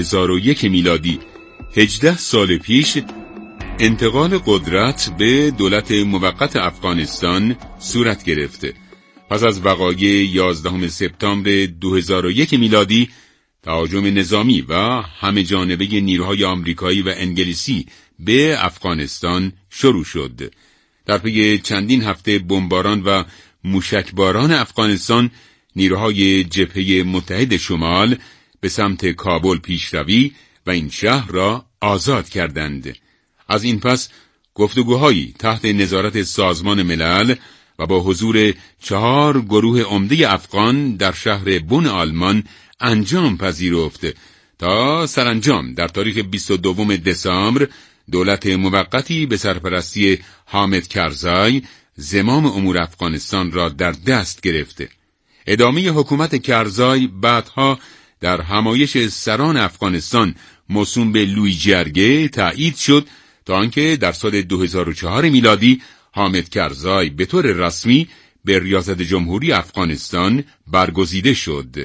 2001 میلادی 18 سال پیش انتقال قدرت به دولت موقت افغانستان صورت گرفته. پس از وقایع 11 سپتامبر 2001 میلادی تهاجم نظامی و همه جانبه نیروهای آمریکایی و انگلیسی به افغانستان شروع شد. در پی چندین هفته بمباران و موشکباران افغانستان، نیروهای جبهه متحد شمال به سمت کابل پیشروی و این شهر را آزاد کردند. از این پس گفتگوهایی تحت نظارت سازمان ملل و با حضور 4 گروه عمده افغان در شهر بن آلمان انجام پذیرفت تا سرانجام در تاریخ 22 دسامبر دولت موقتی به سرپرستی حامد کرزای زمام امور افغانستان را در دست گرفت. ادامه حکومت کرزای بعدها در همایش سران افغانستان موسوم به لویی جرگه تایید شد تا آنکه در سال 2004 میلادی حامد کرزای به طور رسمی به ریاست جمهوری افغانستان برگزیده شد.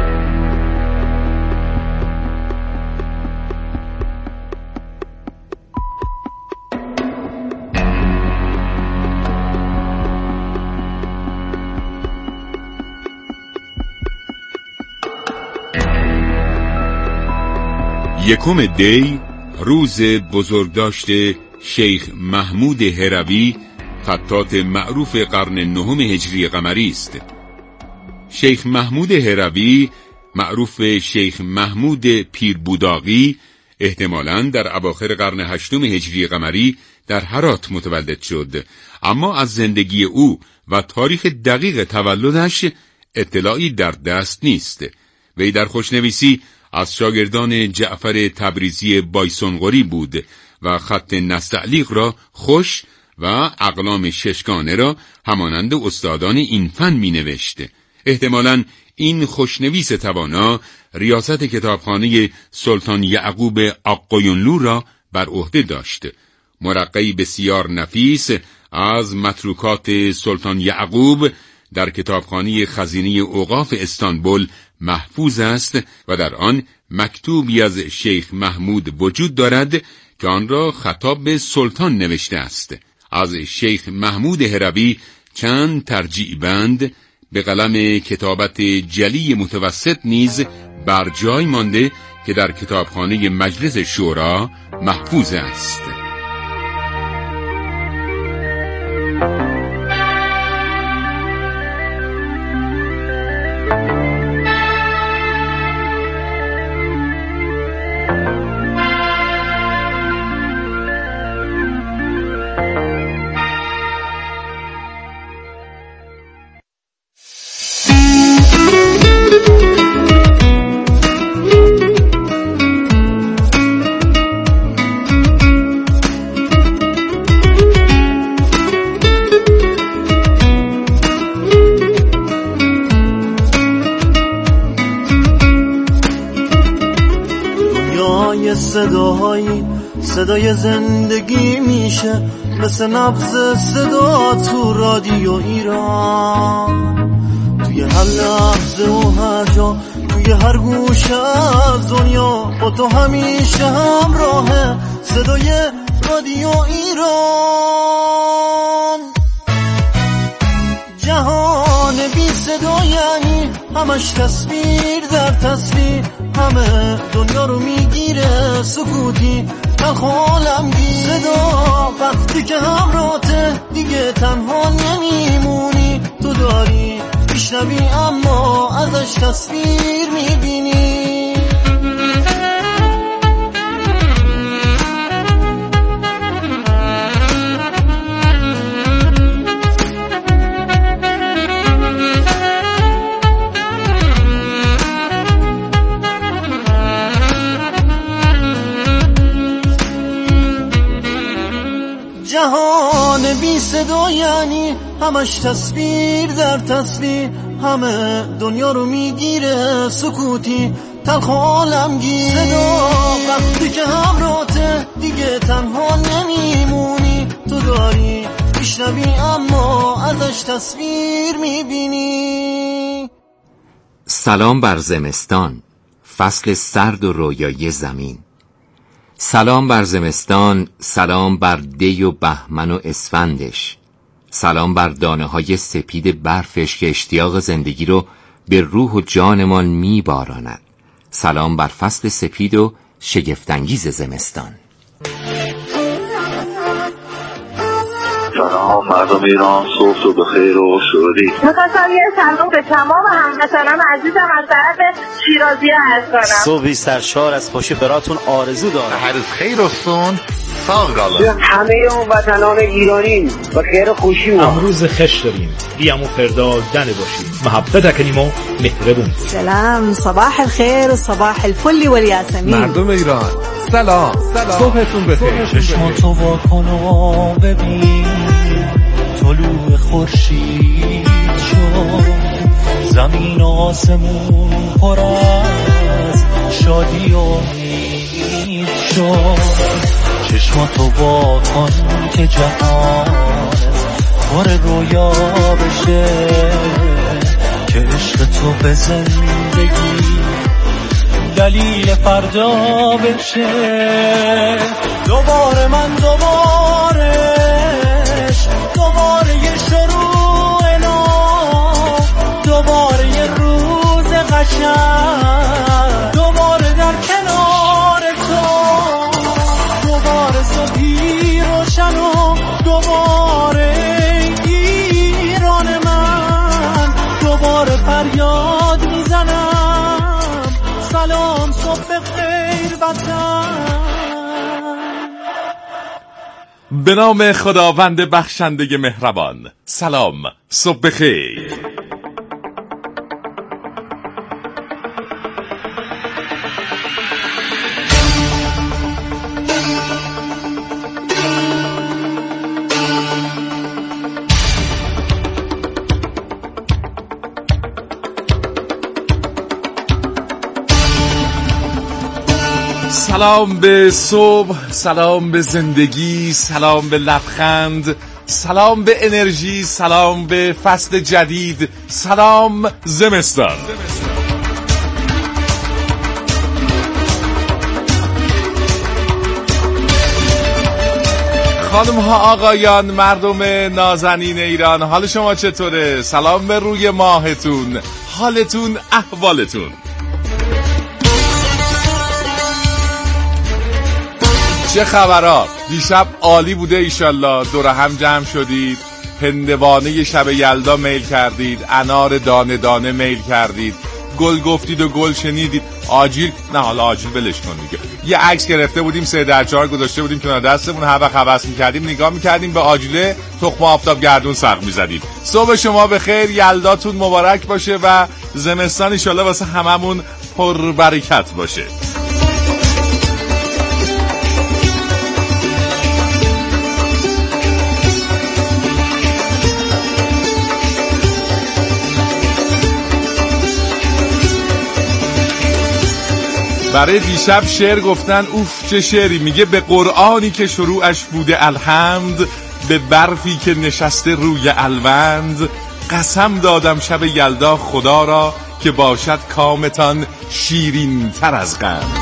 یکم دی روز بزرگداشت شیخ محمود هروی، خطاط معروف قرن 9 هجری قمری است. شیخ محمود هروی، معروف شیخ محمود پیربوداغی، احتمالاً در اواخر قرن 8 هجری قمری در هرات متولد شد، اما از زندگی او و تاریخ دقیق تولدش اطلاعی در دست نیست. وی در خوشنویسی از شاگردان جعفر تبریزی بایسونقری بود و خط نستعلیق را خوش و اقلام ششگانه را همانند استادان این فن می نوشت. احتمالاً این خوشنویس توانا ریاست کتابخانه سلطان یعقوب آقایونلو را بر عهده داشت. مرقعی بسیار نفیس از متروکات سلطان یعقوب در کتابخانه خزینه اوقاف استانبول محفوظ است و در آن مکتوبی از شیخ محمود وجود دارد که آن را خطاب به سلطان نوشته است. از شیخ محمود هروی چند ترجیع بند به قلم کتابت جلی متوسط نیز بر جای مانده که در کتابخانه مجلس شورا محفوظ است. صدای زندگی میشه مثل نبض صدا تو رادیو ایران، توی هر لحظه و هر جا، توی هر گوشه از دنیا، با تو همیشه همراهه صدای رادیو ایران. جهان بی صدا یعنی همش تصویر در تصویر، همه دنیا رو میگیره سکوتی تلخالمگی. صدا وقتی که همراهته دیگه تنها نمیمونی، تو داری میشنوی اما ازش تصویر میبینی. جهان بی صدا یعنی همش تصویر در تصویر، همه دنیا رو میگیره سکوتی تلخالمگی. صدا وقتی که همراهته دیگه تنها نمیمونی، تو داری میشنوی اما ازش تصویر میبینی. سلام بر زمستان، فصل سرد و رویایی زمین. سلام بر زمستان، سلام بر دی و بهمن و اسفندش، سلام بر دانه های سپید برفش که اشتیاق زندگی رو به روح و جانمان میباراند. سلام بر فصل سپید و شگفت‌انگیز زمستان. سلام مردم ایران، صبح تو بخیر و شادی. می‌خواستم یه سلام به تمام هموطنان عزیزم از طرف شیرازی عرض کنم. صبحی سرشار از خوشی براتون آرزو دارم. هر خیر و سون ساقالا. همه هموطنان ایرانی و خیر و خوشی و امروز خش داریم، بیام و فردا دنه باشیم، محبت کنیم و مهربون. سلام، صباح الخير و صباح الفل و الیاسمین. مردم ایران سلام، صبحتون بخیر. چشماتو واکن و ببین طلوع خورشید شد، زمین و آسمون پر از شادی و امید شد. چشماتو واکن که جهان پر رویا بشه، که عشق تو به زندگی دلیل فردا بشه. دوباره من دوباره یه شروع نو، دوباره یه روز قشنگ، دوباره در کنار تو، دوباره صبحی روشن و دوباره ایران من، دوباره فریاد میزنم سلام صبح خیر وطن. به نام خداوند بخشنده مهربان. سلام صبح خیر. سلام به صبح، سلام به زندگی، سلام به لبخند، سلام به انرژی، سلام به فصل جدید، سلام زمستان. خانم ها، آقایان، مردم نازنین ایران، حال شما چطوره؟ سلام به روی ماهتون، حالتون، احوالتون. چه خبرها؟ دیشب عالی بوده ایشالله. دور هم جمع شدید، هندوانه شب یلدا میل کردید، انار دانه دانه میل کردید، گل گفتید و گل شنیدید. آجیل نه، حالا آجیل ولش کن دیگه. یه عکس گرفته بودیم 3x4 گذاشته بودیم کنار دستمون، هر وقت حواس می‌کردیم نگاه می‌کردیم به آجیله، تخم آفتاب گردون سق می‌زدیم. صبح شما بخیر، یلداتون مبارک باشه و زمستان ان شاءالله واسه هممون پر برکت باشه. برای دیشب شعر گفتن، اوف چه شعری. میگه به قرآنی که شروعش بوده الحمد، به برفی که نشسته روی الوند، قسم دادم شب یلدا خدا را که باشد کامتان شیرین تر از قند.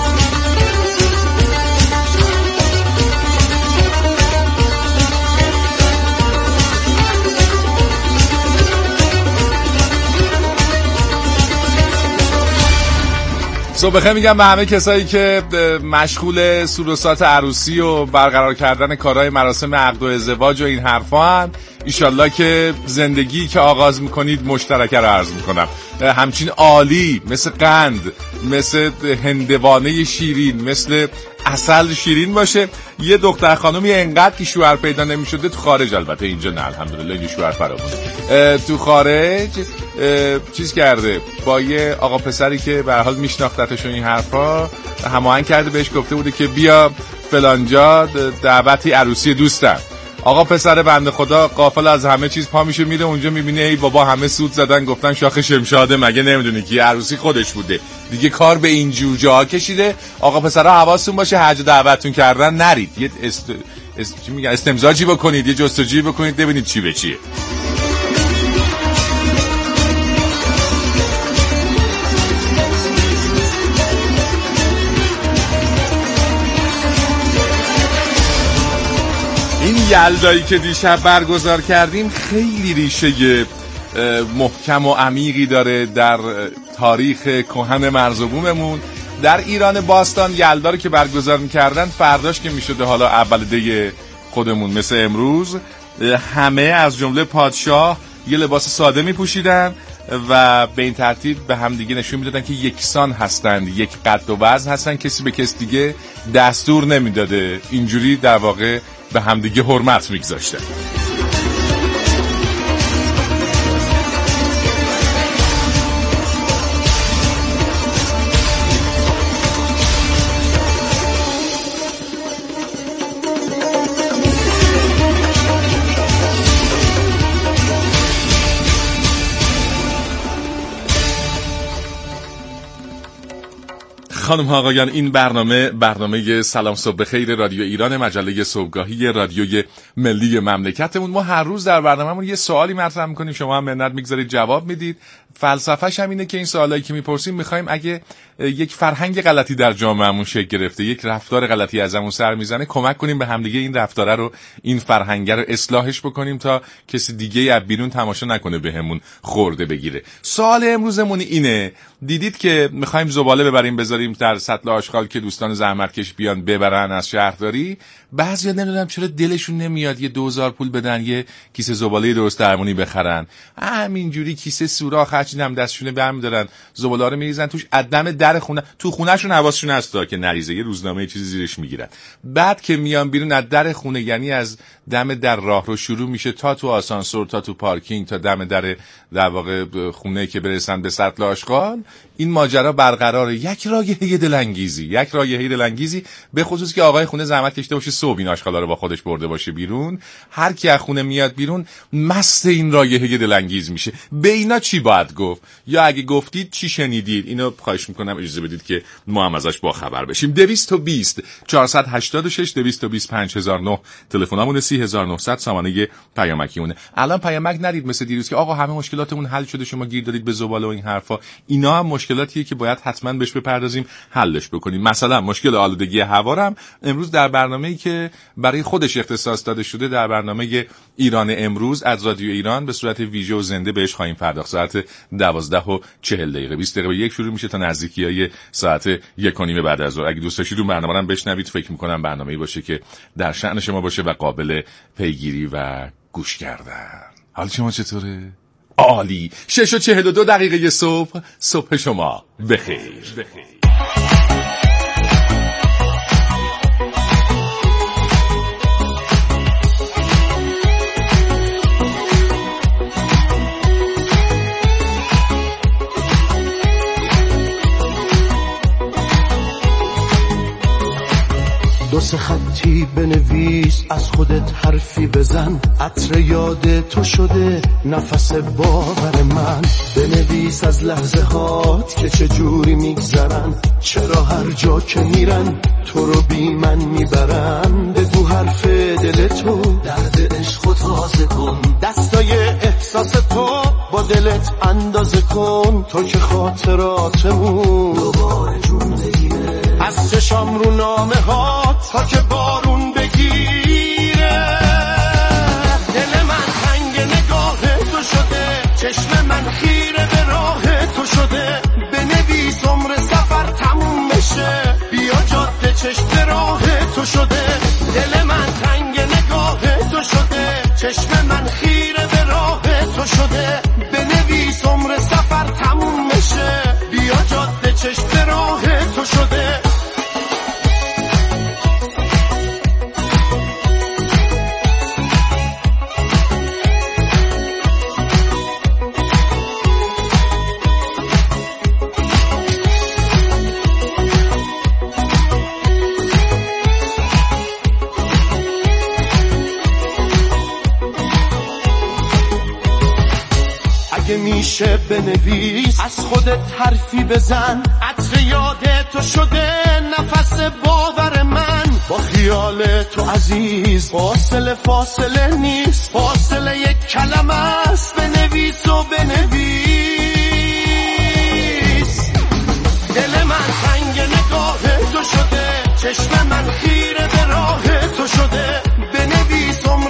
صبح بخیر میگم به همه کسایی که مشغول سروسات عروسی و برقرار کردن کارهای مراسم عقد و ازدواج و این حرفا هن. ایشالله که زندگی که آغاز میکنید مشترکه رو عرض میکنم، همچین عالی، مثل قند، مثل هندوانه شیرین، مثل عسل شیرین باشه. یه دختر خانومی انقدر که شوهر پیدا نمیشده تو خارج، البته اینجا نه الحمدلله اینجا شوهر فراوونه، تو خارج چیز کرده با یه آقا پسری که به هر حال میشناختتش و این حرفا، هماهنگ کرده، بهش گفته بوده که بیا فلانجا دعوتی عروسی دوستم. آقا پسر بنده خدا غافل از همه چیز پا میشه میره اونجا، میبینه ای بابا همه سود زدن گفتن شاخ شمشاده، مگه نمیدونی که عروسی خودش بوده دیگه، کار به این جوجه ها کشیده. آقا پسرها حواستون باشه حج دعوتتون کردن نرید، یه چی میگن استمزاجی بکنید، یه جستجویی بکنید ببینید چی به چیه. یلدایی که دیشب برگزار کردیم خیلی ریشه محکم و عمیقی داره در تاریخ کهن مرز و بوممون. در ایران باستان یلدا رو که برگزار می‌کردن، فرداش که می‌شده حالا اول دی خودمون مثل امروز، همه از جمله پادشاه یه لباس ساده می‌پوشیدن و به این ترتیب به هم دیگه نشون میدادن که یکسان هستند، یک قد و وزن هستن، کسی به کس دیگه دستور نمیداده. اینجوری در واقع به هم دیگه حرمت میگذاشتن. خانم ها آقایان، این برنامه سلام صبح بخیر رادیو ایران، مجله صبحگاهی رادیوی ملی مملکتمون. ما هر روز در برنامه‌مون یه سوالی مطرح می‌کنیم، شما هم منت می‌گذارید جواب میدید. فلسفه‌ش هم اینه که این سوالایی که می‌پرسیم می‌خوایم اگه یک فرهنگ غلطی در جامعهمون شکل گرفته، یک رفتار غلطی ازمون سر میزنه، کمک کنیم به همدیگه این رفتاره رو، این فرهنگ رو اصلاحش بکنیم تا کسی دیگه از بیرون تماشا نکنه بهمون خورده بگیره. سوال امروزمون اینه، دیدید که می‌خوایم زباله ببریم بذاریم در سطل آشغال که دوستان زحمتکش بیان ببرن از شهرداری، بعضیا نمیدونم چرا دلشون نمیاد یه 2000 پول بدن یه کیسه زباله درست درمونی بخرن، همینجوری کیسه سوراخ هرچی هم دستشونه برمی‌دارن زباله رو میریزن توش، عدم در خونه تو خونهشون حواسشون هست که نریزه، یه روزنامه چیزی زیرش میگیرن. بعد که میان بیرون از در خونه، یعنی از دم در راه رو شروع میشه تا تو آسانسور، تا تو پارکینگ، تا دم در واقع خونه که برسن به سطل آشغال، این ماجرا برقراره. یک رایحه دلانگیزی به خصوص که آقای خونه زحمت کشیده باشه صبح این آشغالا رو با خودش برده باشه بیرون، هر کی از خونه میاد بیرون مست این رایحه دلانگیز میشه. به اینا چی باید گفت؟ یا اگه گفتید چی شنیدید؟ اینو خواهش میکنم اجازه بدید که ما هم ازش با خبر بشیم. 220 486 220 5009 تلفنمون، 3900 سامانه پیامکیونه. الان پیامک نرید مثل دیروز که آقا همه مشکلاتمون حل شده شما گیر دارید به زباله و این حرفا. اینا هم مشکلاتیه که باید حتما بهش بپردازیم، حلش بکنیم. مثلا مشکل آلودگی هوا هم امروز در برنامه‌ای که برای خودش اختصاص داده شده، در برنامه ایران امروز از رادیو ایران به صورت ویژه و زنده بهش خواهیم پرداخت. ساعت 12:40 20 دقیقه یک شروع میشه تا نزدیکیای ساعت 1:30 بعد از ظهر. اگه دوست داشتید اون برنامه رو بشنوید، فکر می‌کنم برنامه‌ای باشه که در شأن شما باشه و قابل پیگیری و گوش کردن. حال شما چطوره؟ عالی. 6:42 دقیقه صبح شما بخیر. دو سه خطی بنویس، از خودت حرفی بزن، عطر یاد تو شده نفس باور من. بنویس از لحظه هات که چجوری میگذرن، چرا هر جا که میرن تو رو بی من میبرن. بگو حرف دل تو، درد عشق و تازه کن، دستای احساس تو با دلت اندازه کن. تو که خاطراتمون دوباره جون بگیره، از چشام رو نامه ها تا که بارون بگیره. دل من تنگ نگاه تو شده، چشم من خیره به راه تو شده. بنویس عمر سفر تموم بشه، بیا جاده چشم راه تو شده. دل من تنگ نگاه تو شده، چشم من خیره به راه تو شده. بنویس عمر سفر تموم بشه، بیا جاده چشم راه تو شده. میشه بنویس، از خودت حرفی بزن، عطر یاد تو شده نفس باور من. با خیال تو عزیز فاصله نیست، فاصله یک کلمه است. بنویس و بنویس. دل من تنگ نگاه تو شده، چشم من خیره به راه تو شده. بنویس عمر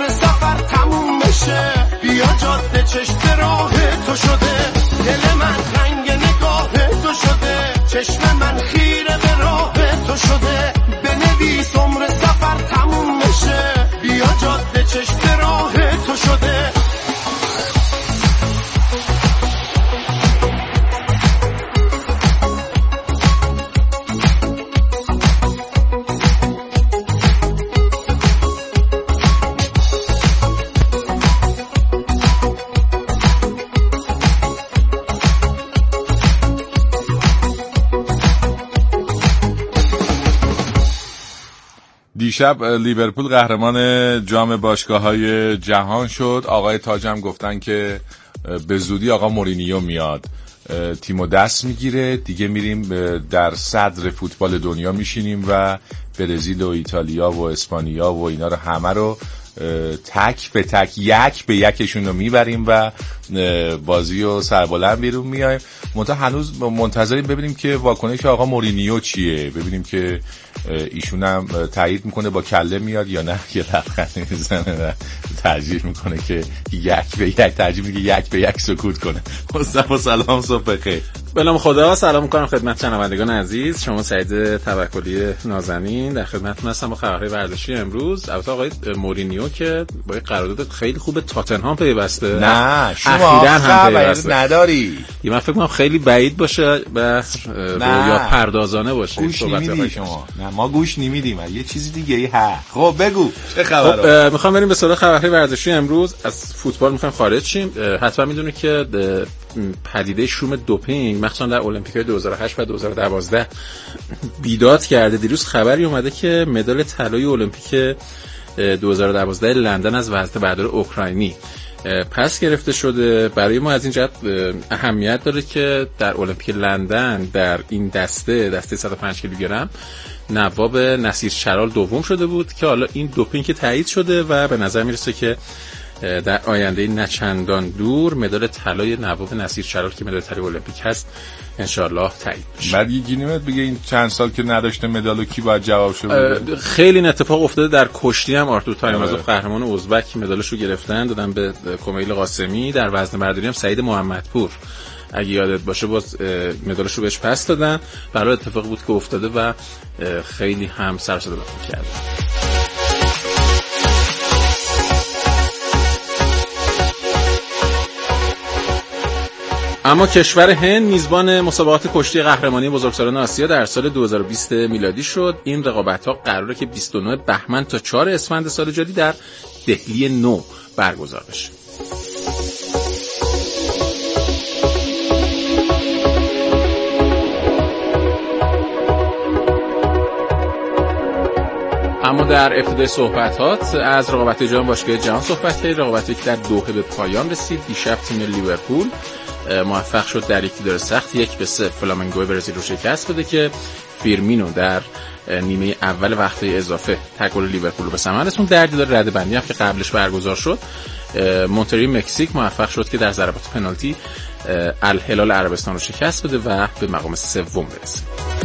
دیشب لیورپول قهرمان جام باشگاه‌های جهان شد. آقای تاجم گفتن که به زودی آقا مورینیو میاد، تیمو دست میگیره دیگه، میریم در صدر فوتبال دنیا میشینیم و برزیل و ایتالیا و اسپانیا و اینا رو همه رو تک به تک یک به یکشون رو میبریم و بازی و سربلند بیرون میایم. هنوز منتظریم ببینیم که واکنش آقا مورینیو چیه، ببینیم که ایشون هم تایید میکنه با کله میاد یا نه یه لبخند میزنه و ترجیح میکنه که یک به یک، ترجیح میگه یک به یک سکوت کنه. مصطفی سلام، صبح بخیر. بنام خدا، سلام میکنم خدمت شنوندگان عزیز. شما سعید توکلی نازنین در خدمتتون هستم با خبرهای ورزشی امروز. البته آقای مورینیو که با یک قرارداد خیلی خوب تاتنهام پیوسته، نه شما خبر نداری، من فکر کنم خیلی بعید باشه و رویا پردازانه باشه. گوش نمیدی شما؟ نه ما گوش نمیدیم، یه چیزی دیگه ای ها. خب بگو چه خبره؟ میخوام بریم به سراغ خبرهای ورزشی امروز. از فوتبال میخوایم خارج شیم. حتما میدونید که پدیده شوم دوپینگ مخصوصا در المپیک‌های 2008 و 2012 بیداد کرده. دیروز خبری اومده که مدال طلای المپیک 2012 لندن از وزنه بردار اوکراینی پس گرفته شده. برای ما از این جهت اهمیت داره که در المپیک لندن در این دسته 105 کیلوگرم نواب نصیر چرال دوم شده بود که حالا این دوپینگ که تایید شده و به نظر میرسه که در آینده نچندان دور مدال طلای نواب نصیر چرال که مدال طلای المپیک هست انشالله تایید بشه. بعد یه گینیمت بگه این چند سال که نداشته مدالو کی باید جوابشو بده؟ خیلی این اتفاق افتاده. در کشتی هم آرتور تایمازوف قهرمان ازبک مدالشو گرفتن دادن به کمیل قاسمی. در وزنه برداری هم سعید محمدپور اگه یادت باشه باز مدالشو بهش پس دادن. برای اتفاق بود که افتاده و خیلی هم سر صدا کرد. اما کشور هند میزبان مسابقات کشتی قهرمانی بزرگسالان آسیا در سال 2020 میلادی شد. این رقابت‌ها قراره که 29 بهمن تا 4 اسفند سال جاری در دهلی نو برگزار بشه. اما در ابتدای صحبتات از رقابت جام باشگاه جهان صحبت کردیم. رقابتی که در دوحه به پایان رسید. دیشب تیم لیورپول موفق شد در یک دیدار سخت 1-0 فلامنگو برزیل رو شکست بده که فیرمینو در نیمه اول وقت اضافه تک گل لیورپول رو به ثمر رسوند. در دیدار رده‌بندی هم که قبلش برگزار شد مونتری مکزیک موفق شد که در ضربات پنالتی الهلال عربستان رو شکست بده و به مقام سوم برسه.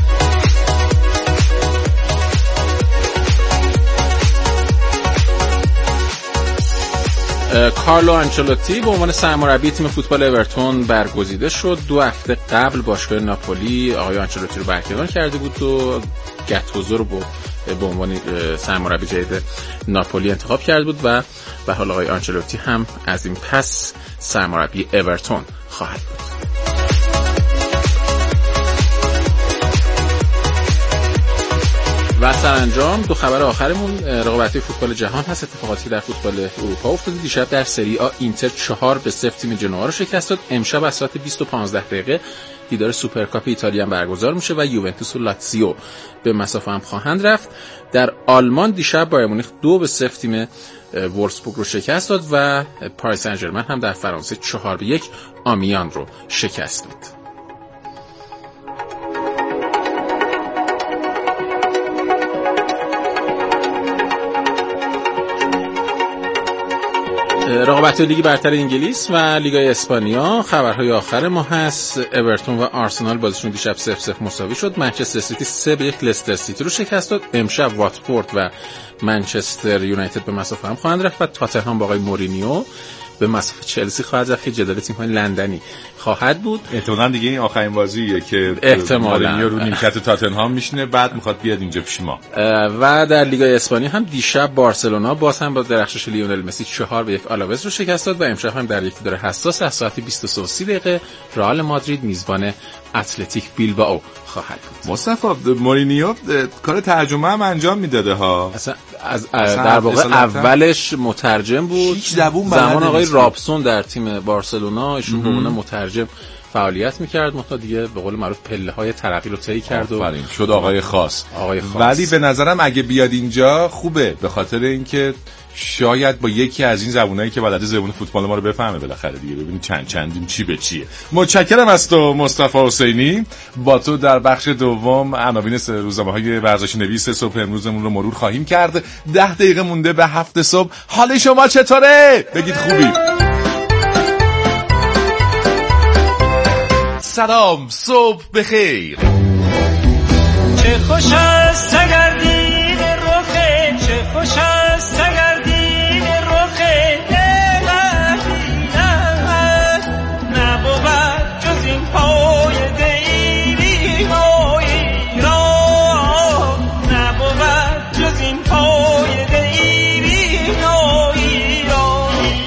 کارلو آنچلوتی به عنوان سرمربی تیم فوتبال اورتون برگزیده شد. 2 هفته قبل باشگاه ناپولی آقای آنچلوتی رو برکنار کرده بود و گاتوزو رو به عنوان سرمربی جدید ناپولی انتخاب کرده بود و به حال آقای آنچلوتی هم از این پس سرمربی اورتون خواهد بود. و سرانجام 2 خبر آخرمون رقابت‌های فوتبال جهان هست. اتفاقاتی در فوتبال اروپا افتاده. دیشب در سری آ اینتر 4-0 تیم جنوا رو شکست داد. امشب از ساعت 20:15 دیدار سوپرکاپ ایتالیا هم برگزار میشه و یوونتوس و لاتزیو به مسافه هم خواهند رفت. در آلمان دیشب بایر مونیخ 2-0 تیم وولفسبورگ رو شکست داد و پاریس سن ژرمن هم در فرانسه 4-1 آمیان رو شکست داد. رقابت لیگ برتر انگلیس و لیگ اسپانیا خبرهای آخر ما هست. اورتون و آرسنال بازیشون دیشب 0-0 مساوی شد. منچستر سیتی 3-1 لستر سیتی رو شکست داد. امشب واتفورد و منچستر یونایتد به مسافه هم خواهند رفت و تاتنهام با آقای مورینیو به مسافه چلسی خواهد رفت که جدال تیم‌های لندنی خواهد بود. احتمالاً دیگه این آخرین بازیه که مورینیو رو نیمکت تاتنهام میشینه، بعد میخواد بیاد اینجا پیش ما. و در لیگ اسپانیا هم دیشب بارسلونا باز هم با درخشش لیونل مسی 4-1 آلاوز رو شکست داد و امشب هم در یک دیدار حساس از ساعت 23:30 رئال مادرید میزبان اتلتیک بیلبائو خواهد بود. مصطفی مورینیو کار ترجمه هم انجام میداده ها. اصلا در واقع اولش مترجم بود. زمان آقای رابسون در تیم بارسلونا ایشون به عنوان مترجم فعالیت میکرد، مثلا دیگه به قول معروف پله‌های ترقی رو طی کرد و شد آقای خاص. ولی به نظرم اگه بیاد اینجا خوبه، به خاطر اینکه شاید با یکی از این زبونایی که بلده زبون فوتبال ما رو بفهمه بالاخره دیگه، ببینید چندین چی به چیه. متشکرم از تو مصطفی حسینی. با تو در بخش دوم عناوین روزنامه‌های ورزشی نویس صبح امروزمون رو مرور خواهیم کرد. 10 دقیقه مونده به 7 صبح. حال شما چطوره؟ بگید خوبی. سلام، صبح بخیر. چه خوش است اگر دید رخه، چه خوش است اگر دید رخه نبود جز این پای دیری مایی را، نبود جز این پای دیری مایی را.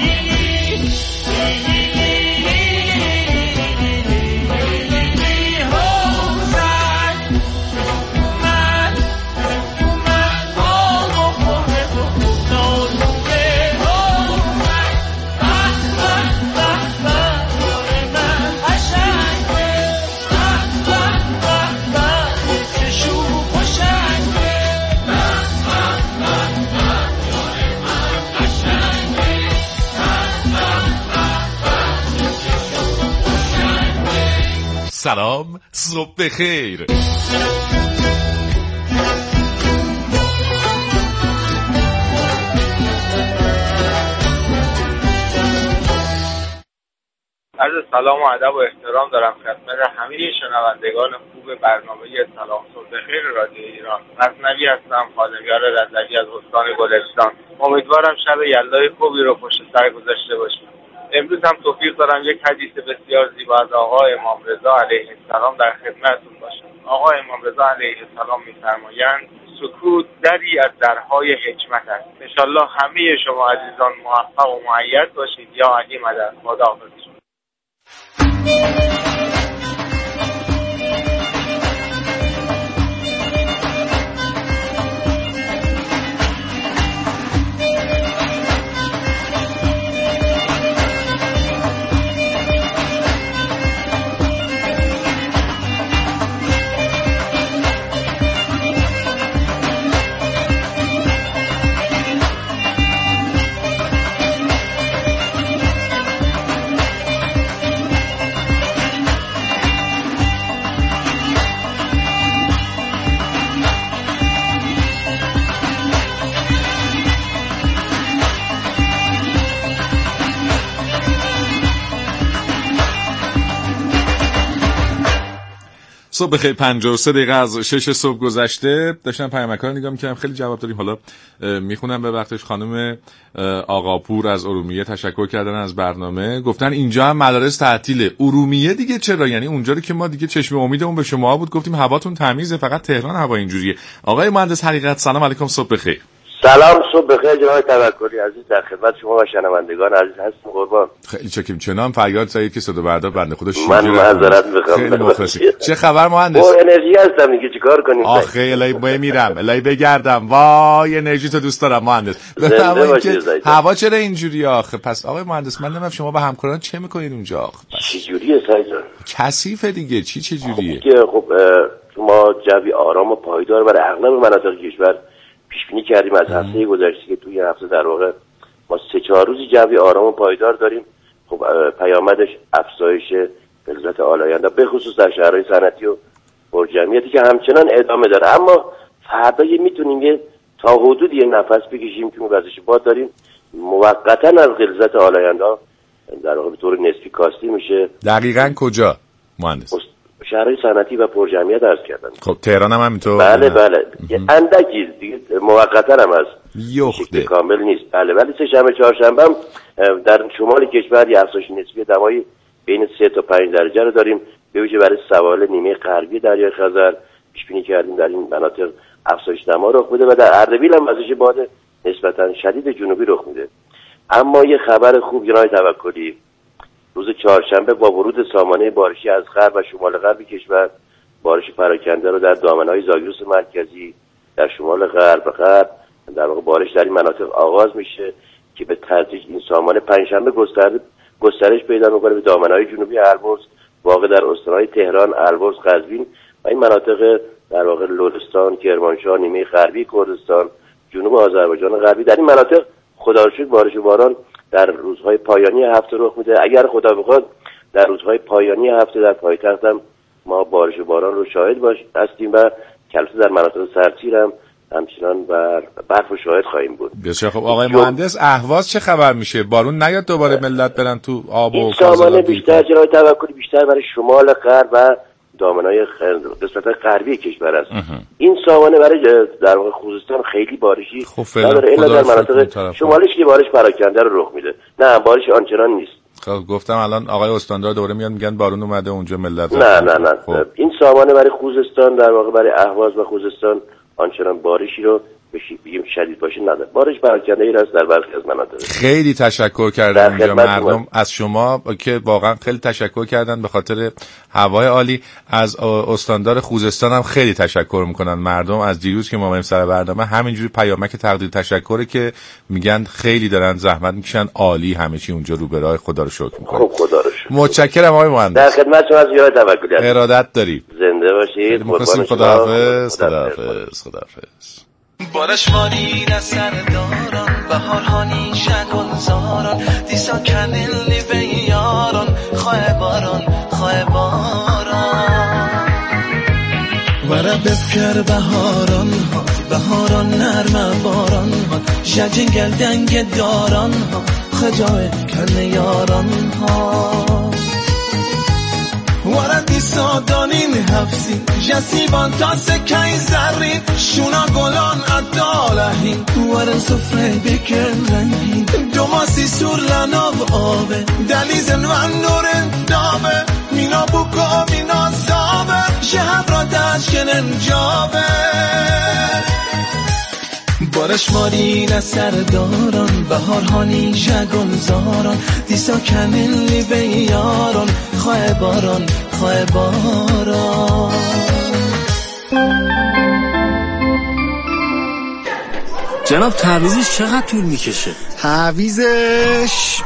سلام، صبح بخیر. عرض سلام و ادب و احترام دارم خدمت همه شنوندگان خوب برنامه سلام صبح بخیر رادیو ایران. غزنوی هستم، خادمیار رضوی از استان گلستان. امیدوارم شب یلدای خوبی رو پشت سر گذاشته باشید. امروز هم توفیق دارم یک حدیث بسیار زیبا از آقا امام رضا علیه السلام در خدمتتون باشم. آقا امام رضا علیه السلام می‌فرمایند سکوت دری از درهای حکمت است. انشالله همه شما عزیزان موفق و مؤید باشید. یا علی مدد. خداحافظ. صبح بخیر. 53 دقیقه از 6 صبح گذشته. داشتم پیامک‌ها رو نگاه می‌کردم، خیلی جواب داریم. حالا میخونم به وقتش. خانم آقاپور از ارومیه تشکر کردن از برنامه، گفتن اینجا هم مدارس تعطیله. ارومیه دیگه چرا؟ یعنی اونجا رو که ما دیگه چشم امیدمون به شما بود، گفتیم هواتون تمیزه، فقط تهران هوا اینجوریه. آقای مهندس حقیقت سلام علیکم، صبح بخیر. سلام، صبح بخیر جناب توکلی عزیز، در خدمت شما و شنوندگان عزیز هستم. قربان. خیلی چکیم. چنان فریاد زدید که صدا بردار بنده خدا شیرین. من معذرت می‌خوام. خیلی مخلصی. چه خبر مهندس؟ با انرژی هستم دیگه، چیکار کنیم؟ آخه الهی میرم، الهی بگردم. وای انرژی تو دوست دارم مهندس. بفرمایید که هوا چرا اینجوریه آخه؟ پس آقای مهندس من نمی‌دونم شما با همکاران چه می‌کنید اونجا آخه؟ چه جوریه سایزان؟ کثیفه دیگه. چه جوریه؟ خب شما جوی آرام و پایدار برای اغلب مناطق کشور پیش بینی کردیم از هفته گذشته که توی هفته در واقع ما 3-4 روزی جوی آرام و پایدار داریم. خب پیامدش افزایش غلظت آلاینده به خصوص در شهرهای صنعتی و پرجمعیتی که همچنان ادامه داره. اما فردا میتونیم یه تا حدود یه نفس بکشیم که وزش باد داریم، موقتا از غلظت آلاینده در واقع به طور نسبی کاستی میشه. دقیقاً کجا مهندس؟ شهرهای صنعتی و پرجمعیت عرض کردن. خب تهران هم همینطور؟ بله اندکی دیگه، موقتا هم از یخته کامل نیست. ولی سه شنبه چهارشنبه هم در شمال کشور یه افزایش نسبی دمای بین 3 تا 5 درجه رو داریم. به ویژه برای سواحل نیمه غربی دریای خزر پیش بینی کردیم در این مناطق افزایش دما رخ میده و در اردبیل هم وزش باد نسبتا شدید جنوبی رخ میده. اما یه خبر خوب جناب توکلی، روز چهارشنبه با ورود سامانه بارشی از غرب و شمال غرب کشور، بارش پراکنده رو در دامنه‌های زاگرس مرکزی، در شمال غرب در واقع بارش در این مناطق آغاز میشه که به تدریج این سامانه پنجشنبه گسترش پیدا میکنه به دامنه‌های جنوبی البرز واقع در استان‌های تهران، البرز، قزوین و این مناطق در واقع لرستان، کرمانشاه، نیمه غربی کردستان، جنوب آذربایجان غربی. در این مناطق خدا رو شکر بارش و باران در روزهای پایانی هفته رخ میده. اگر خدا بخواد در روزهای پایانی هفته در پایتخت هم ما بارش و باران رو شاهد هستیم و کلسه در مناطق سرتیر هم همچنان برف و شاهد خواهیم بود. بسیار خب. آقای مهندس، اهواز چه خبر میشه؟ بارون نیاد دوباره ملت برن تو آب و سامانه بیشتر جلوی توکلی بیشتر برای شمال غرب و دامنه‌های قسمت غربی کشور است. این سامانه برای در واقع خوزستان خیلی بارشی نداره، الا در مناطق شمالش که بارش پراکنده رو رخ میده. نه بارش آنچنان نیست. خب گفتم الان آقای استاندار دوباره میاد میگن بارون اومده اونجا ملت. نه خب. این سامانه برای خوزستان در واقع برای اهواز و خوزستان آنچنان بارشی رو بگیم شدید باشه نداره. بارش پراکنده‌ای است در برخی از مناطق. خیلی تشکر کردم اینجا مردم از شما که واقعا خیلی تشکر کردن به خاطر هوای عالی. از استاندار خوزستان هم خیلی تشکر میکنن مردم. از دیروز که ما بریم سر برنامه همینجوری پیامک تقدیر تشکره که میگن خیلی دارن زحمت میکشن، عالی همه چی اونجا رو به راه. خدا رو شکر میکنم. خب خدا رو شکر. متشکرم آقای مهندس. در خدمت شما از یاد توکلی. ارادت دارید. زنده باشید. خداحافظ. بارشواری از سرداران بهارهانی شگلزاران دیسا کنلی به یاران خواه باران وره بفکر بهاران ها بهاران نرم باران ها جنگل دنگ داران ها خجای کن یاران ها وردی سادانین هفتی جسیبان تا سکای زرین شونا گلان ادالهین ورن سفره بکن رنگین دوماسی سور لناو آبه دلیزن و نورن دابه مینا بوکو مینا زابه شهب را تشکنن جابه بارش مارین از سرداران بهارهانی جگلزاران دیسا کنلی به یاران خواه باران جناب تعویزش چقدر طول میکشه؟ تعویزش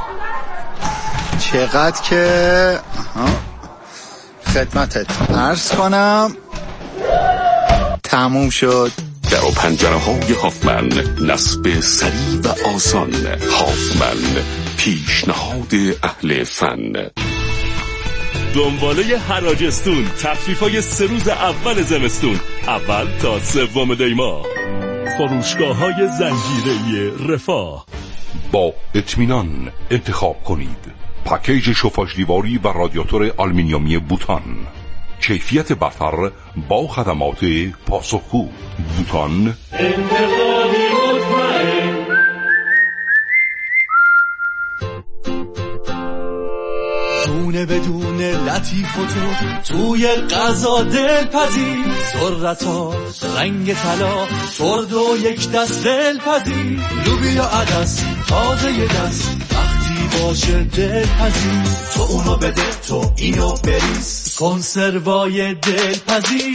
چقدر که خدمتت عرض کنم تموم شد. در و پنجره های هافمن، نصب سریع و آسان. هافمن، پیشنهاد اهل فن. دنباله حراجستون، تخفیف‌های 3 روز اول زمستون، اول تا 3 دی ماه. فروشگاه‌های زنجیره‌ای رفاه. با اطمینان انتخاب کنید. پکیج شوفاژ دیواری و رادیاتور آلومینیومی بوتان. کیفیت برتر با خدمات پاسخگو. بوتان انتخابی مطمئن. دونه بدونه لطیف و توی غذا دلپذیر ذرتا رنگ طلا شرد و یک دست دلپذیر لوبیا عدس تازه دست وقتی باشه دلپذیر تو اونو بده تو اینو بریز کنسروای دلپذیر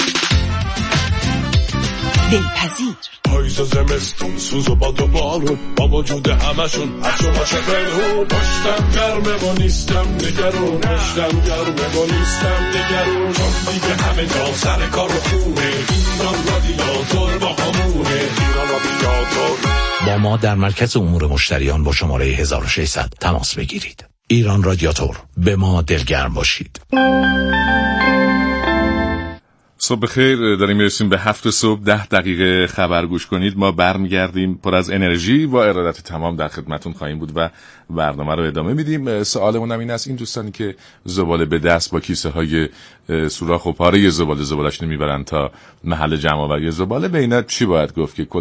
پاییز و زمستون سوز و باد و بارون با وجود همشون هرچو باشه پنهون پشتم گرمه و نیستم نگرون پشتم گرمه و نیستم نگرون چون دیگه همه جا سر کار و خونه ایران رادیاتور با همونه ایران رادیاتور. با ما در مرکز امور مشتریان با شماره 1600 تماس بگیرید. ایران رادیاتور، به ما دلگرم باشید. صبح بخیر. داریم میرسیم به 7 صبح 10 دقیقه خبر گوش کنید. ما برمیگردیم پر از انرژی و ارادت تمام در خدمتون خواهیم بود و برنامه رو ادامه میدیم. سوالمون هم این است، این دوستانی که زباله به دست با کیسه های سوراخ و پاره زباله‌اش نمیبرن تا محل جمع آوری زباله، به اینا چی باید گفت که